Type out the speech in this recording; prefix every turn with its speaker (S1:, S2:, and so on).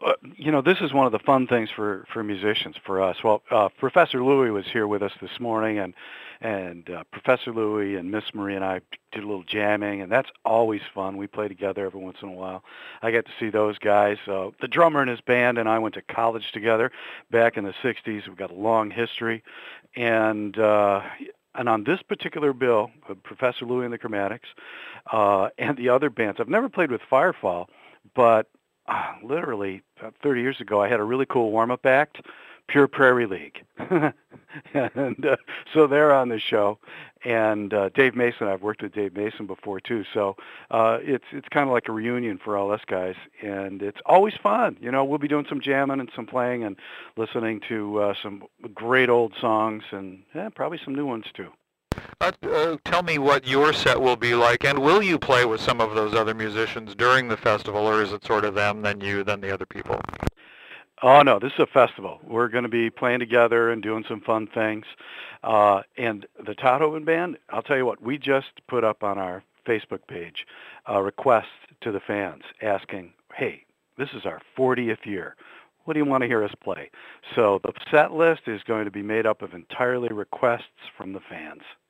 S1: This is one of the fun things for musicians, for us. Well, Professor Louie was here with us this morning, and Professor Louie and Miss Marie and I did a little jamming, and that's always fun. We play together every once in a while. I get to see those guys. The drummer in his band and I went to college together back in the 60s. We've got a long history, and on this particular bill, Professor Louie and the Chromatics, and the other bands, I've never played with Firefall, but literally about 30 years ago, I had a really cool warm-up act, Pure Prairie League. And so they're on the show. And Dave Mason, I've worked with Dave Mason before too. So it's kind of like a reunion for all us guys. And it's always fun. We'll be doing some jamming and some playing and listening to some great old songs and probably some new ones too.
S2: Tell me what your set will be like, and will you play with some of those other musicians during the festival, or is it sort of them, then you, then the other people?
S1: Oh, no, this is a festival. We're going to be playing together and doing some fun things. And the Todd Hoven Band, I'll tell you what, we just put up on our Facebook page a request to the fans asking, hey, this is our 40th year. What do you want to hear us play? So the set list is going to be made up of entirely requests from the fans.